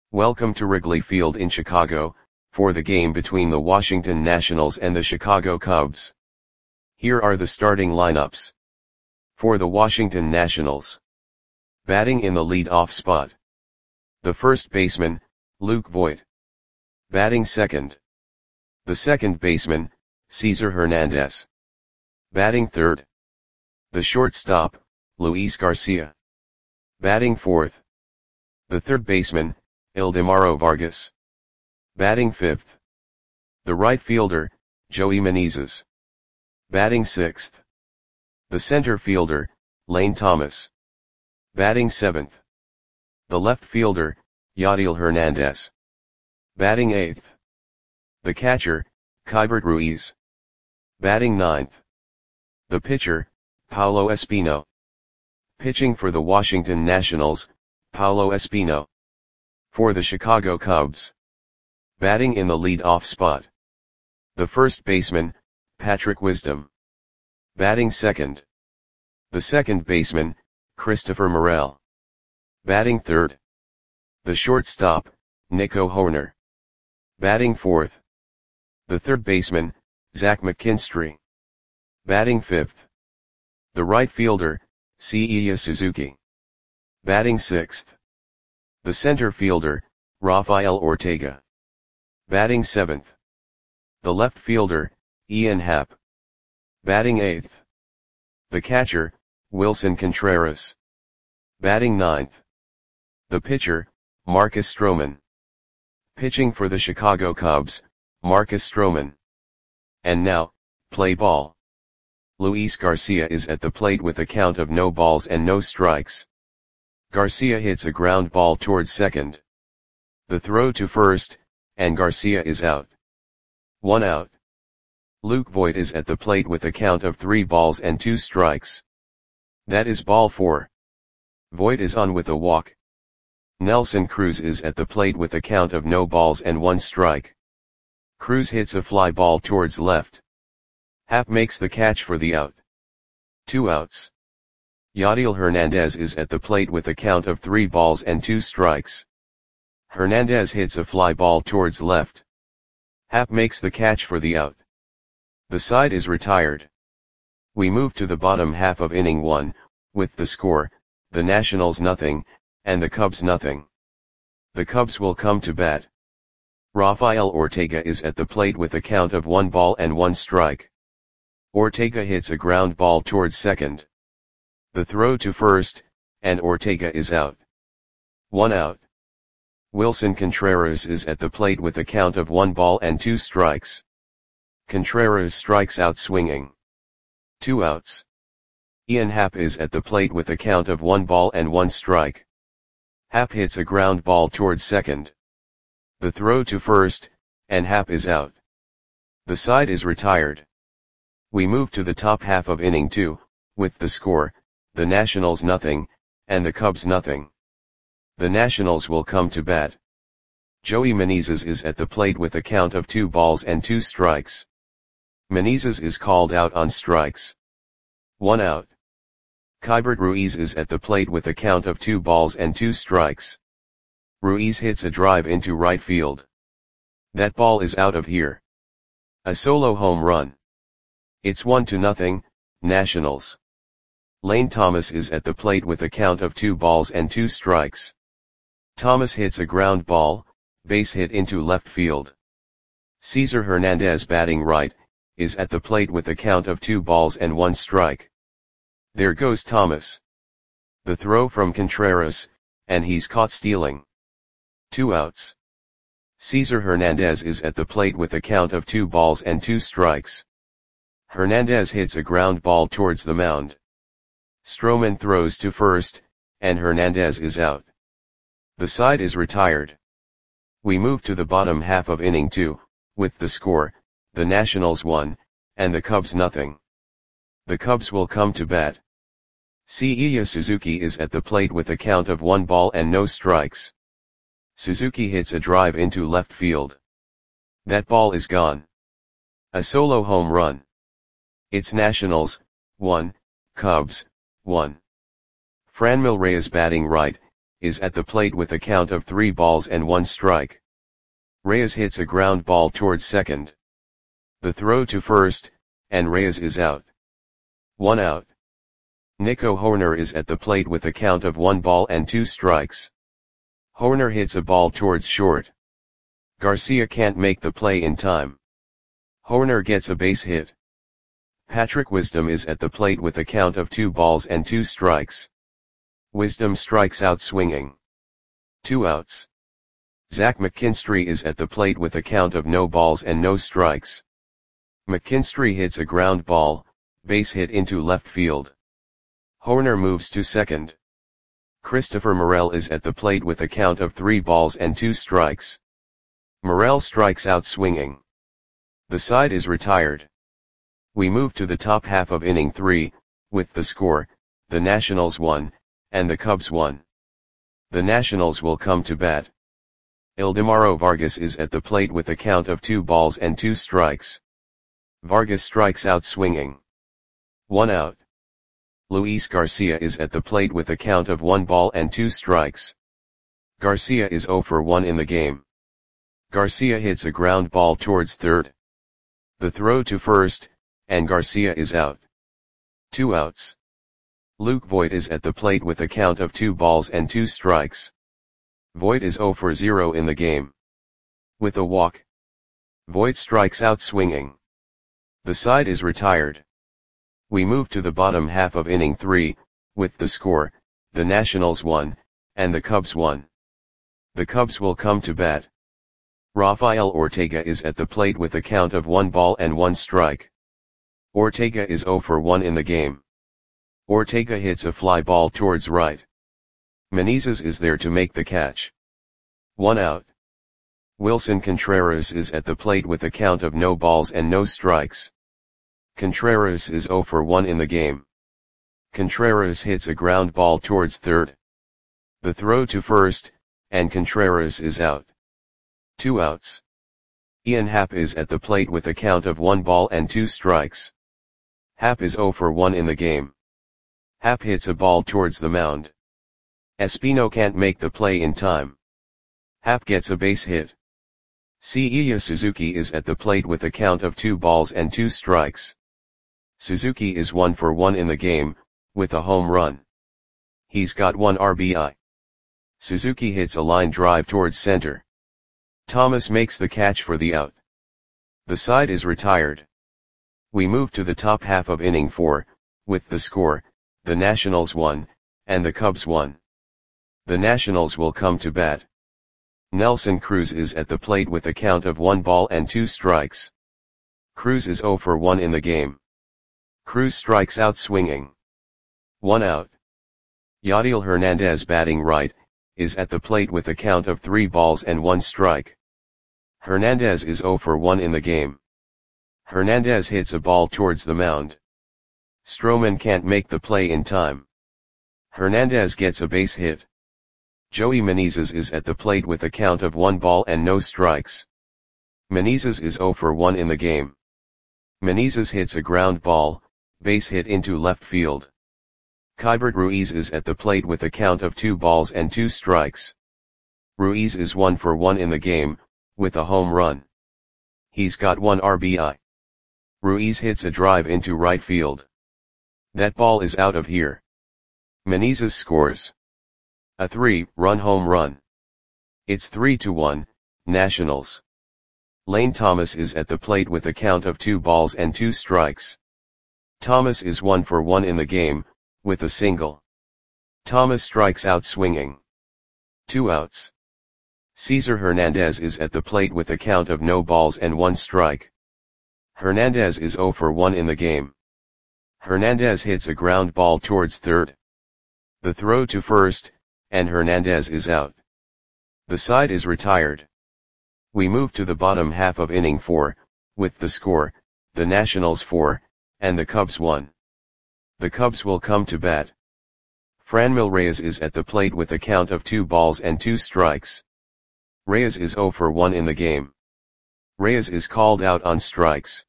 Welcome to Wrigley Field in Chicago, for the game between the Washington Nationals and the Chicago Cubs. Here are the starting lineups. For the Washington Nationals. Batting in the lead-off spot. The first baseman, Luke Voit. Batting second. The second baseman, Cesar Hernandez. Batting third. The shortstop, Luis Garcia. Batting fourth. The third baseman, Ildemaro Vargas. Batting fifth. The right fielder, Joey Meneses. Batting sixth. The center fielder, Lane Thomas. Batting seventh. The left fielder, Yadiel Hernandez. Batting eighth. The catcher, Keibert Ruiz. Batting ninth. The pitcher, Paolo Espino. Pitching for the Washington Nationals, Paolo Espino. For the Chicago Cubs. Batting in the lead-off spot. The first baseman, Patrick Wisdom. Batting second. The second baseman, Christopher Morel. Batting third. The shortstop, Nico Hoerner. Batting fourth. The third baseman, Zach McKinstry. Batting fifth. The right fielder, Seiya Suzuki. Batting sixth. The center fielder, Rafael Ortega. Batting seventh. The left fielder, Ian Happ. Batting eighth. The catcher, Wilson Contreras. Batting ninth. The pitcher, Marcus Stroman. Pitching for the Chicago Cubs, Marcus Stroman. And now, play ball. Luis Garcia is at the plate with a count of no balls and no strikes. Garcia hits a ground ball towards second. The throw to first, and Garcia is out. 1 out. Luke Voit is at the plate with a count of 3 balls and 2 strikes. That is ball 4. Voit is on with a walk. Nelson Cruz is at the plate with a count of no balls and 1 strike. Cruz hits a fly ball towards left. Happ makes the catch for the out. 2 outs. Yadiel Hernandez is at the plate with a count of 3 balls and 2 strikes. Hernandez hits a fly ball towards left. Happ makes the catch for the out. The side is retired. We move to the bottom half of inning 1, with the score, the Nationals nothing, and the Cubs nothing. The Cubs will come to bat. Rafael Ortega is at the plate with a count of 1 ball and 1 strike. Ortega hits a ground ball towards second. The throw to first, and Ortega is out. 1 out. Wilson Contreras is at the plate with a count of 1 ball and 2 strikes. Contreras strikes out swinging. 2 outs. Ian Happ is at the plate with a count of 1 ball and 1 strike. Happ hits a ground ball towards second. The throw to first, and Happ is out. The side is retired. We move to the top half of inning 2, with the score, the Nationals nothing, and the Cubs nothing. The Nationals will come to bat. Joey Meneses is at the plate with a count of 2 balls and 2 strikes. Meneses is called out on strikes. 1 out. Keibert Ruiz is at the plate with a count of 2 balls and 2 strikes. Ruiz hits a drive into right field. That ball is out of here. A solo home run. It's 1-0, Nationals. Lane Thomas is at the plate with a count of 2 balls and 2 strikes. Thomas hits a ground ball, base hit into left field. Cesar Hernandez batting right, is at the plate with a count of 2 balls and 1 strike. There goes Thomas. The throw from Contreras, and he's caught stealing. 2 outs. Cesar Hernandez is at the plate with a count of 2 balls and 2 strikes. Hernandez hits a ground ball towards the mound. Stroman throws to first, and Hernandez is out. The side is retired. We move to the bottom half of inning 2, with the score, the Nationals 1, and the Cubs nothing. The Cubs will come to bat. Seiya Suzuki is at the plate with a count of 1 ball and no strikes. Suzuki hits a drive into left field. That ball is gone. A solo home run. It's Nationals, 1, Cubs, 1. Franmil Reyes batting right, is at the plate with a count of 3 balls and 1 strike. Reyes hits a ground ball towards second. The throw to first, and Reyes is out. 1 out. Nico Hoerner is at the plate with a count of 1 ball and 2 strikes. Hoerner hits a ball towards short. Garcia can't make the play in time. Hoerner gets a base hit. Patrick Wisdom is at the plate with a count of 2 balls and 2 strikes. Wisdom strikes out swinging. 2 outs. Zach McKinstry is at the plate with a count of no balls and no strikes. McKinstry hits a ground ball, base hit into left field. Hoerner moves to second. Christopher Morel is at the plate with a count of 3 balls and 2 strikes. Morel strikes out swinging. The side is retired. We move to the top half of inning 3, with the score, the Nationals 1, and the Cubs 1. The Nationals will come to bat. Ildemaro Vargas is at the plate with a count of 2 balls and 2 strikes. Vargas strikes out swinging. 1 out. Luis Garcia is at the plate with a count of 1 ball and 2 strikes. Garcia is 0 for 1 in the game. Garcia hits a ground ball towards third. The throw to first, and Garcia is out. 2 outs. Luke Voit is at the plate with a count of 2 balls and 2 strikes. Voit is 0 for 0 in the game. With a walk. Voit strikes out swinging. The side is retired. We move to the bottom half of inning 3, with the score, the Nationals 1, and the Cubs 1. The Cubs will come to bat. Rafael Ortega is at the plate with a count of 1 ball and 1 strike. Ortega is 0 for 1 in the game. Ortega hits a fly ball towards right. Menezes is there to make the catch. 1 out. Wilson Contreras is at the plate with a count of no balls and no strikes. Contreras is 0 for 1 in the game. Contreras hits a ground ball towards third. The throw to first, and Contreras is out. 2 outs. Ian Happ is at the plate with a count of 1 ball and 2 strikes. Happ is 0 for 1 in the game. Happ hits a ball towards the mound. Espino can't make the play in time. Happ gets a base hit. Seiya Suzuki is at the plate with a count of 2 balls and 2 strikes. Suzuki is 1 for 1 in the game, with a home run. He's got 1 RBI. Suzuki hits a line drive towards center. Thomas makes the catch for the out. The side is retired. We move to the top half of inning 4, with the score, the Nationals 1, and the Cubs 1. The Nationals will come to bat. Nelson Cruz is at the plate with a count of 1 ball and 2 strikes. Cruz is 0 for 1 in the game. Cruz strikes out swinging. 1 out. Yadiel Hernandez batting right, is at the plate with a count of 3 balls and 1 strike. Hernandez is 0 for 1 in the game. Hernandez hits a ball towards the mound. Stroman can't make the play in time. Hernandez gets a base hit. Joey Menezes is at the plate with a count of 1 ball and no strikes. Menezes is 0 for 1 in the game. Menezes hits a ground ball, base hit into left field. Keibert Ruiz is at the plate with a count of 2 balls and 2 strikes. Ruiz is 1 for 1 in the game, with a home run. He's got 1 RBI. Ruiz hits a drive into right field. That ball is out of here. Menezes scores a 3-run home run. It's 3-1, Nationals. Lane Thomas is at the plate with a count of 2 balls and 2 strikes. Thomas is 1 for 1 in the game, with a single. Thomas strikes out swinging. 2 outs. Cesar Hernandez is at the plate with a count of no balls and 1 strike. Hernandez is 0 for 1 in the game. Hernandez hits a ground ball towards third. The throw to first, and Hernandez is out. The side is retired. We move to the bottom half of inning 4, with the score, the Nationals 4, and the Cubs 1. The Cubs will come to bat. Franmil Reyes is at the plate with a count of 2 balls and 2 strikes. Reyes is 0 for 1 in the game. Reyes is called out on strikes.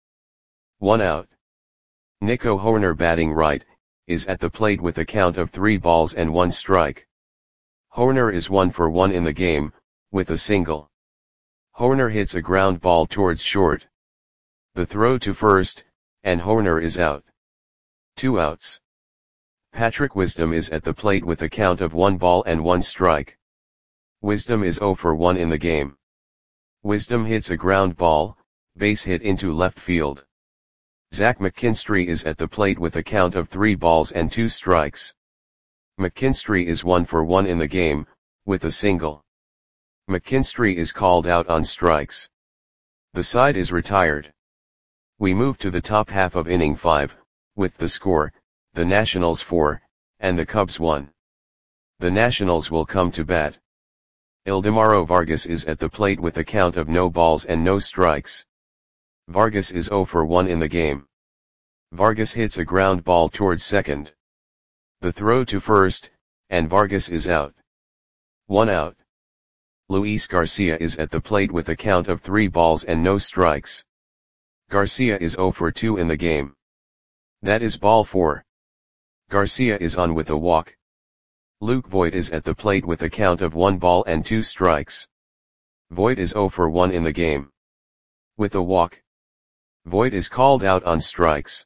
1 out. Nico Hoerner batting right, is at the plate with a count of 3 balls and 1 strike. Hoerner is 1 for 1 in the game, with a single. Hoerner hits a ground ball towards short. The throw to first, and Hoerner is out. 2 outs. Patrick Wisdom is at the plate with a count of 1 ball and 1 strike. Wisdom is 0 for 1 in the game. Wisdom hits a ground ball, base hit into left field. Zach McKinstry is at the plate with a count of 3 balls and 2 strikes. McKinstry is 1 for 1 in the game, with a single. McKinstry is called out on strikes. The side is retired. We move to the top half of inning 5, with the score, the Nationals 4, and the Cubs 1. The Nationals will come to bat. Ildemaro Vargas is at the plate with a count of no balls and no strikes. Vargas is 0 for 1 in the game. Vargas hits a ground ball towards second. The throw to first, and Vargas is out. 1 out. Luis Garcia is at the plate with a count of 3 balls and no strikes. Garcia is 0 for 2 in the game. That is ball 4. Garcia is on with a walk. Luke Voit is at the plate with a count of 1 ball and 2 strikes. Voit is 0 for 1 in the game. With a walk. Voit is called out on strikes.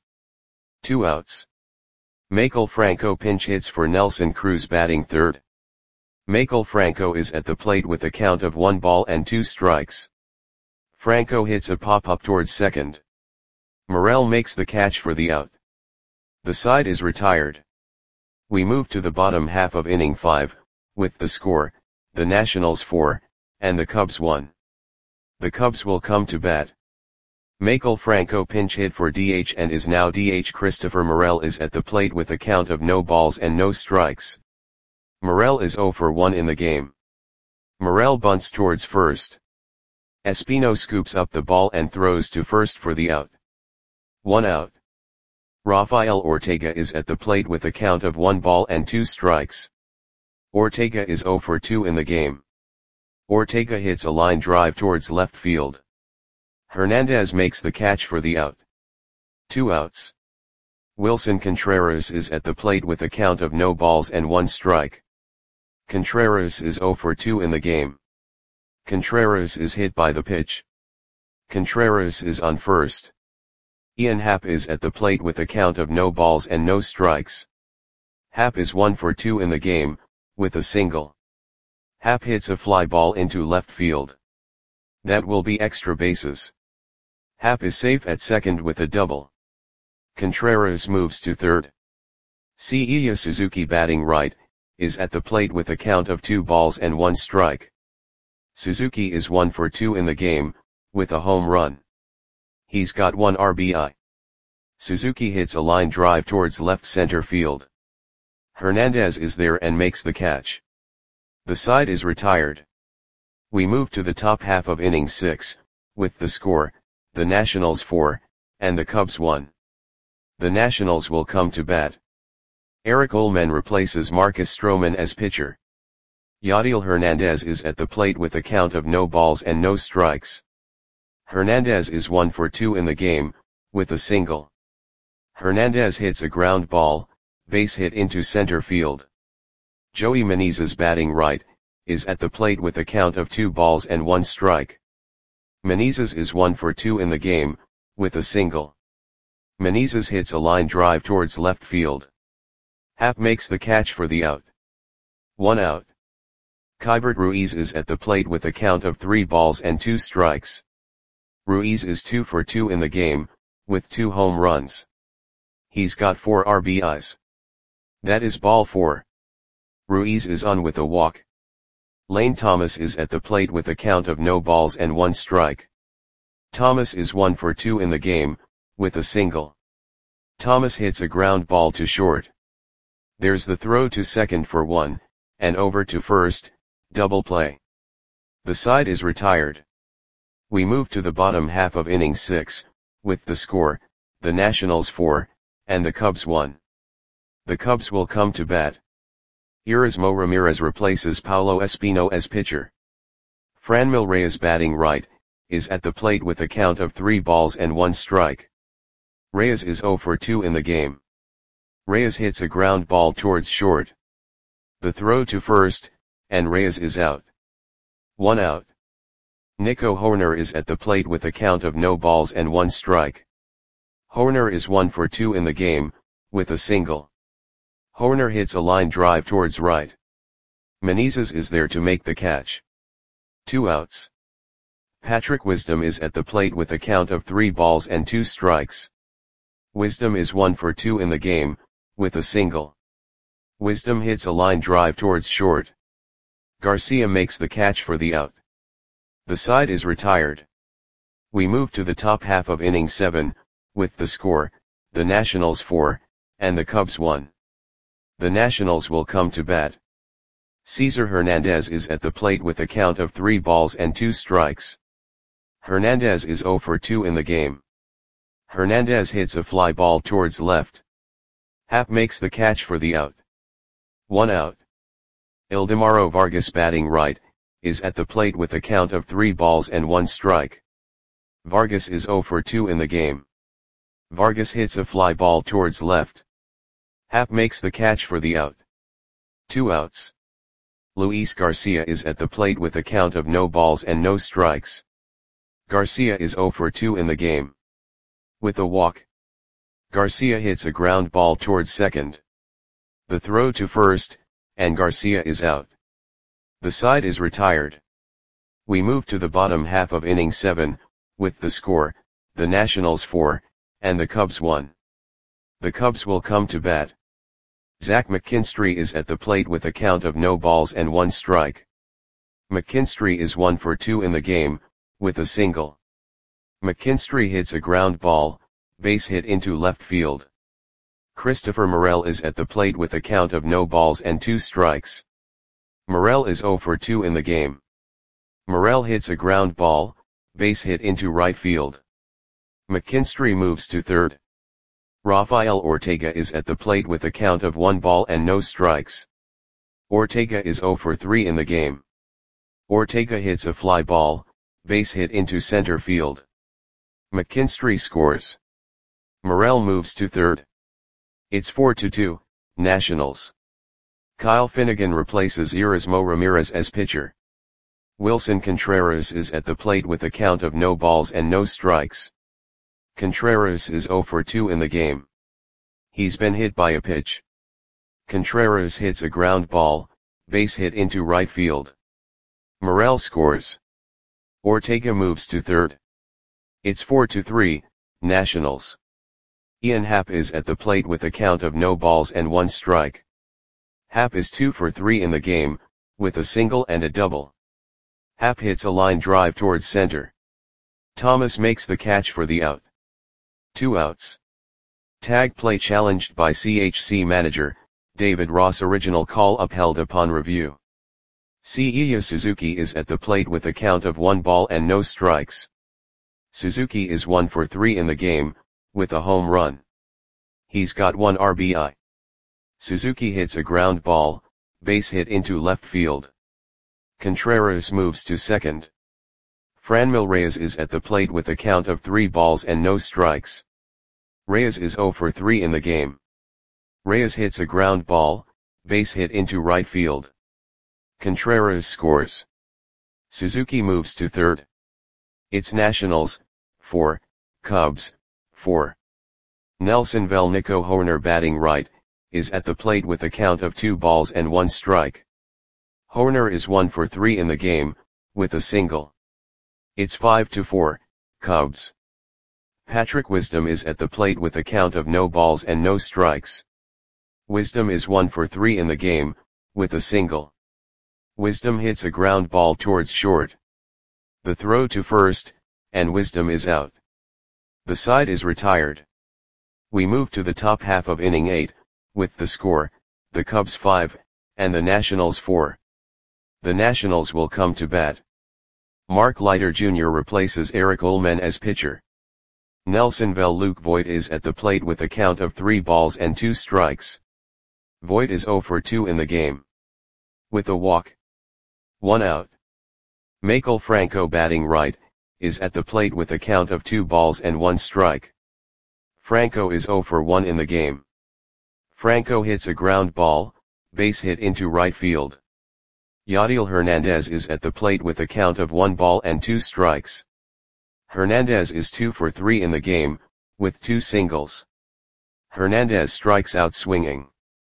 2 outs. Maikel Franco pinch hits for Nelson Cruz batting third. Maikel Franco is at the plate with a count of 1 ball and 2 strikes. Franco hits a pop-up towards second. Morel makes the catch for the out. The side is retired. We move to the bottom half of inning 5, with the score, the Nationals 4, and the Cubs 1. The Cubs will come to bat. Maikel Franco pinch hit for DH and is now DH. Christopher Morel is at the plate with a count of no balls and no strikes. Morel is 0 for 1 in the game. Morel bunts towards first. Espino scoops up the ball and throws to first for the out. 1 out. Rafael Ortega is at the plate with a count of 1 ball and 2 strikes. Ortega is 0 for 2 in the game. Ortega hits a line drive towards left field. Hernandez makes the catch for the out. 2 outs. Wilson Contreras is at the plate with a count of no balls and 1 strike. Contreras is 0 for 2 in the game. Contreras is hit by the pitch. Contreras is on first. Ian Happ is at the plate with a count of no balls and no strikes. Happ is 1 for 2 in the game, with a single. Happ hits a fly ball into left field. That will be extra bases. Happ is safe at second with a double. Contreras moves to third. Seiya Suzuki batting right, is at the plate with a count of 2 balls and 1 strike. Suzuki is 1 for 2 in the game, with a home run. He's got 1 RBI. Suzuki hits a line drive towards left center field. Hernandez is there and makes the catch. The side is retired. We move to the top half of inning 6, with the score, the Nationals 4, and the Cubs 1. The Nationals will come to bat. Eric Ullman replaces Marcus Stroman as pitcher. Yadiel Hernandez is at the plate with a count of no balls and no strikes. Hernandez is 1 for 2 in the game, with a single. Hernandez hits a ground ball, base hit into center field. Joey Menezes batting right, is at the plate with a count of 2 balls and 1 strike. Menezes is 1 for 2 in the game, with a single. Menezes hits a line drive towards left field. Happ makes the catch for the out. 1 out. Keibert Ruiz is at the plate with a count of 3 balls and 2 strikes. Ruiz is 2 for 2 in the game, with 2 home runs. He's got 4 RBIs. That is ball 4. Ruiz is on with a walk. Lane Thomas is at the plate with a count of no balls and 1 strike. Thomas is 1 for 2 in the game, with a single. Thomas hits a ground ball to short. There's the throw to second for 1, and over to first, double play. The side is retired. We move to the bottom half of inning 6, with the score, the Nationals 4, and the Cubs 1. The Cubs will come to bat. Erasmo Ramirez replaces Paulo Espino as pitcher. Franmil Reyes batting right, is at the plate with a count of 3 balls and 1 strike. Reyes is 0 for 2 in the game. Reyes hits a ground ball towards short. The throw to first, and Reyes is out. 1 out. Nico Hoerner is at the plate with a count of no balls and 1 strike. Hoerner is 1 for 2 in the game, with a single. Hoerner hits a line drive towards right. Menezes is there to make the catch. 2 outs. Patrick Wisdom is at the plate with a count of 3 balls and 2 strikes. Wisdom is 1 for 2 in the game, with a single. Wisdom hits a line drive towards short. Garcia makes the catch for the out. The side is retired. We move to the top half of inning 7, with the score, the Nationals 4, and the Cubs 1. The Nationals will come to bat. Cesar Hernandez is at the plate with a count of 3 balls and 2 strikes. Hernandez is 0 for 2 in the game. Hernandez hits a fly ball towards left. Happ makes the catch for the out. 1 out. Ildemaro Vargas batting right, is at the plate with a count of 3 balls and 1 strike. Vargas is 0 for 2 in the game. Vargas hits a fly ball towards left. Happ makes the catch for the out. 2 outs. Luis Garcia is at the plate with a count of no balls and no strikes. Garcia is 0 for 2 in the game. With a walk, Garcia hits a ground ball towards second. The throw to first, and Garcia is out. The side is retired. We move to the bottom half of inning 7, with the score, the Nationals 4, and the Cubs 1. The Cubs will come to bat. Zach McKinstry is at the plate with a count of no balls and 1 strike. McKinstry is 1 for 2 in the game, with a single. McKinstry hits a ground ball, base hit into left field. Christopher Morel is at the plate with a count of no balls and 2 strikes. Morel is 0 for 2 in the game. Morel hits a ground ball, base hit into right field. McKinstry moves to third. Rafael Ortega is at the plate with a count of 1 ball and no strikes. Ortega is 0 for 3 in the game. Ortega hits a fly ball, base hit into center field. McKinstry scores. Morel moves to third. It's 4-2, Nationals. Kyle Finnegan replaces Erasmo Ramirez as pitcher. Wilson Contreras is at the plate with a count of no balls and no strikes. Contreras is 0 for 2 in the game. He's been hit by a pitch. Contreras hits a ground ball, base hit into right field. Morel scores. Ortega moves to third. It's 4-3, Nationals. Ian Happ is at the plate with a count of no balls and 1 strike. Happ is 2 for 3 in the game, with a single and a double. Happ hits a line drive towards center. Thomas makes the catch for the out. 2 outs. Tag play challenged by CHC manager, David Ross. Original call upheld upon review. Seiya Suzuki is at the plate with a count of 1 ball and no strikes. Suzuki is 1 for 3 in the game, with a home run. He's got 1 RBI. Suzuki hits a ground ball, base hit into left field. Contreras moves to second. Franmil Reyes is at the plate with a count of 3 balls and no strikes. Reyes is 0 for 3 in the game. Reyes hits a ground ball, base hit into right field. Contreras scores. Suzuki moves to third. It's Nationals, 4, Cubs, 4. Nelson Nico Hoerner batting right, is at the plate with a count of 2 balls and 1 strike. Hoerner is 1 for 3 in the game, with a single. It's 5-4, Cubs. Patrick Wisdom is at the plate with a count of no balls and no strikes. Wisdom is 1 for 3 in the game, with a single. Wisdom hits a ground ball towards short. The throw to first, and Wisdom is out. The side is retired. We move to the top half of inning 8, with the score, the Cubs 5, and the Nationals 4. The Nationals will come to bat. Mark Leiter Jr. replaces Eric Ullman as pitcher. Nelson Luke Voit is at the plate with a count of 3 balls and 2 strikes. Voit is 0 for 2 in the game. With a walk. 1 out. Maikel Franco batting right, is at the plate with a count of 2 balls and 1 strike. Franco is 0 for 1 in the game. Franco hits a ground ball, base hit into right field. Yadiel Hernandez is at the plate with a count of 1 ball and 2 strikes. Hernandez is 2 for 3 in the game, with 2 singles. Hernandez strikes out swinging.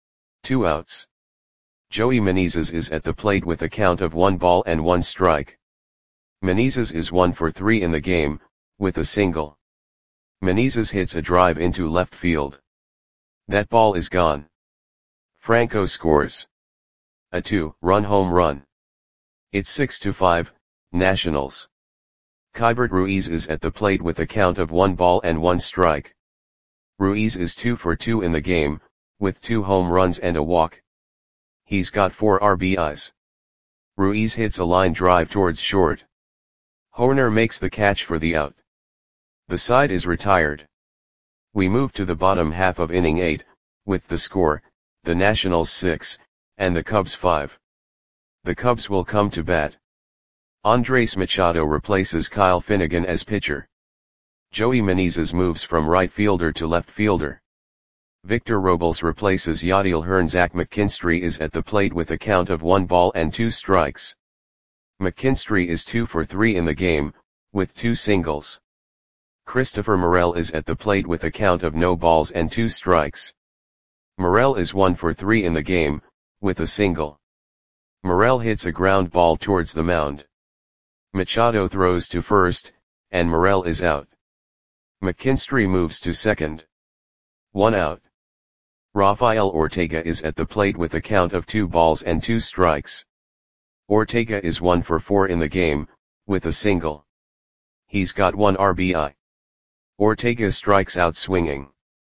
2 outs. Joey Menezes is at the plate with a count of 1 ball and 1 strike. Menezes is 1 for 3 in the game, with a single. Menezes hits a drive into left field. That ball is gone. Franco scores a 2-run home run. It's 6-5, Nationals. Keibert Ruiz is at the plate with a count of 1 ball and 1 strike. Ruiz is 2 for 2 in the game, with 2 home runs and a walk. He's got 4 RBIs. Ruiz hits a line drive towards short. Hoerner makes the catch for the out. The side is retired. We move to the bottom half of inning 8, with the score, the Nationals 6, and the Cubs 5. The Cubs will come to bat. Andres Machado replaces Kyle Finnegan as pitcher. Joey Menezes moves from right fielder to left fielder. Victor Robles replaces Yadiel Hearn. Zach McKinstry is at the plate with a count of 1 ball and 2 strikes. McKinstry is 2 for 3 in the game, with 2 singles. Christopher Morel is at the plate with a count of no balls and 2 strikes. Morel is 1 for 3 in the game, with a single. Morel hits a ground ball towards the mound. Machado throws to first, and Morel is out. McKinstry moves to second. 1 out. Rafael Ortega is at the plate with a count of 2 balls and 2 strikes. Ortega is 1 for 4 in the game, with a single. He's got 1 RBI. Ortega strikes out swinging.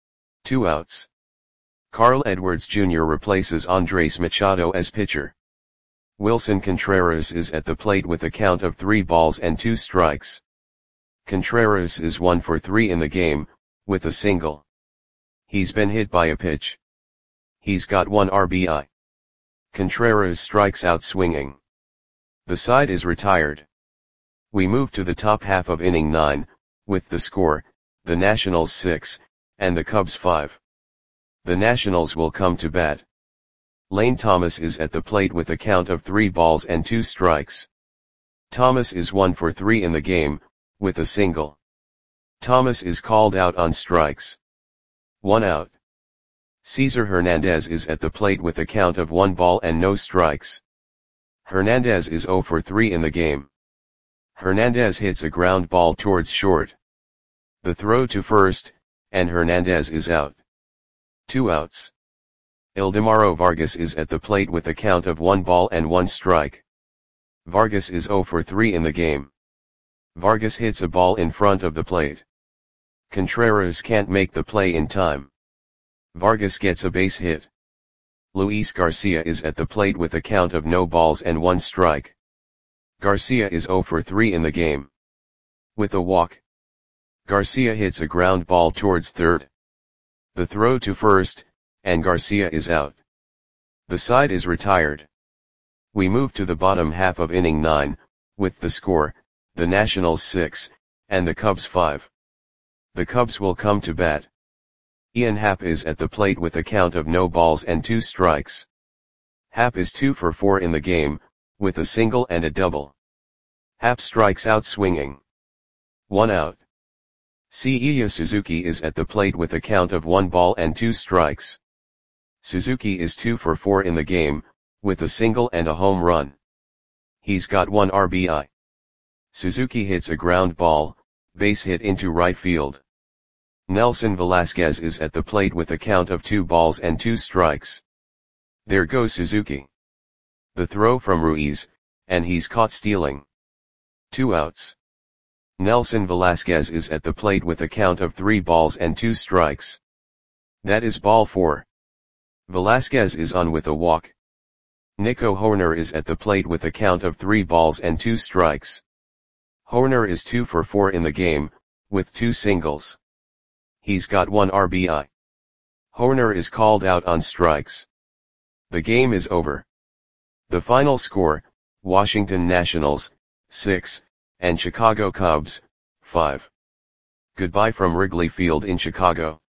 2 outs. Carl Edwards Jr. replaces Andres Machado as pitcher. Wilson Contreras is at the plate with a count of 3 balls and 2 strikes. Contreras is 1 for 3 in the game, with a single. He's been hit by a pitch. He's got 1 RBI. Contreras strikes out swinging. The side is retired. We move to the top half of inning 9, with the score, the Nationals 6, and the Cubs 5. The Nationals will come to bat. Lane Thomas is at the plate with a count of 3 balls and 2 strikes. Thomas is 1 for 3 in the game, with a single. Thomas is called out on strikes. 1 out. Cesar Hernandez is at the plate with a count of 1 ball and no strikes. Hernandez is 0 for 3 in the game. Hernandez hits a ground ball towards short. The throw to first, and Hernandez is out. 2 outs. Ildemaro Vargas is at the plate with a count of 1 ball and 1 strike. Vargas is 0 for 3 in the game. Vargas hits a ball in front of the plate. Contreras can't make the play in time. Vargas gets a base hit. Luis Garcia is at the plate with a count of no balls and 1 strike. Garcia is 0 for 3 in the game. With a walk. Garcia hits a ground ball towards third. The throw to first, and Garcia is out. The side is retired. We move to the bottom half of inning 9, with the score, the Nationals 6, and the Cubs 5. The Cubs will come to bat. Ian Happ is at the plate with a count of no balls and 2 strikes. Happ is 2 for 4 in the game, with a single and a double. Happ strikes out swinging. 1 out. Seiya Suzuki is at the plate with a count of 1 ball and 2 strikes. Suzuki is 2 for 4 in the game, with a single and a home run. He's got 1 RBI. Suzuki hits a ground ball, base hit into right field. Nelson Velasquez is at the plate with a count of 2 balls and 2 strikes. There goes Suzuki. The throw from Ruiz, and he's caught stealing. 2 outs. Nelson Velasquez is at the plate with a count of 3 balls and 2 strikes. That is ball 4. Velasquez is on with a walk. Nico Hoerner is at the plate with a count of 3 balls and 2 strikes. Hoerner is 2 for 4 in the game, with 2 singles. He's got 1 RBI. Hoerner is called out on strikes. The game is over. The final score, Washington Nationals, 6, and Chicago Cubs, 5. Goodbye from Wrigley Field in Chicago.